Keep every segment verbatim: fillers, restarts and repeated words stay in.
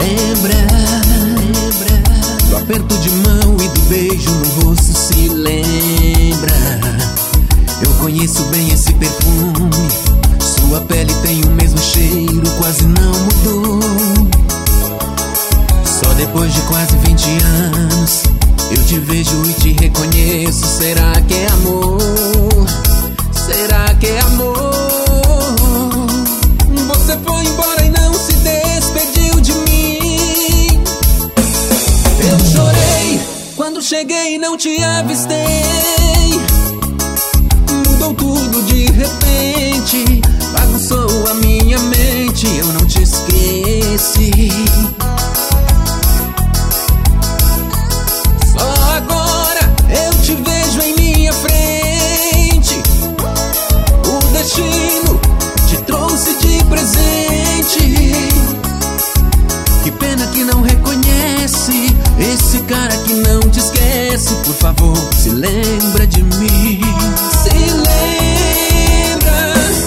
lembra, lembra do aperto de mão e do beijo no rosto, se lembra. Eu conheço bem esse perfume, sua pele tem o mesmo cheiro, quase não mudou. Só depois de quase vinte anos eu te vejo e te reconheço. Será que é amor? Será que é amor? Você foi embora e não se despediu de mim. Eu chorei quando cheguei e não te avistei. Mudou tudo de repente, bagunçou a minha mente, eu não te esqueci. Só agora eu te vejo em minha frente. O destino te trouxe de presente. Que pena que não reconhece esse cara que não te esquece. Por favor, se lembra de mim. Se lembra.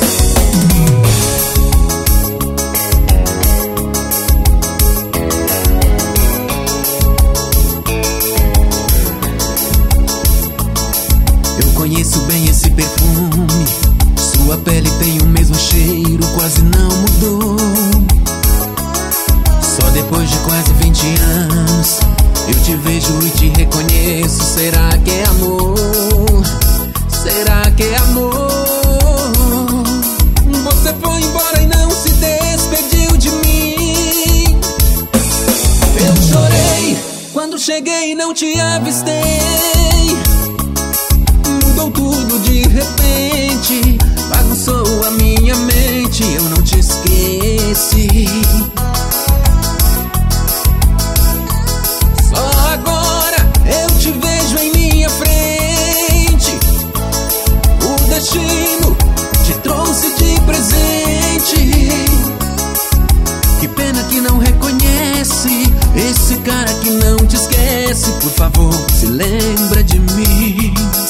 Eu conheço bem esse perfume, sua pele tem o mesmo cheiro, quase não mudou. Só depois de quase vinte anos eu te vejo e te reconheço. Será que é amor? Será que é amor? Você foi embora e não se despediu de mim. Eu chorei quando cheguei e não te avistei. Mudou tudo de repente, bagunçou a minha mente, eu não te esqueci. Só agora eu te vejo em minha frente. O destino te trouxe de presente. Que pena que não reconhece esse cara que não te esquece. Por favor, se lembra de mim.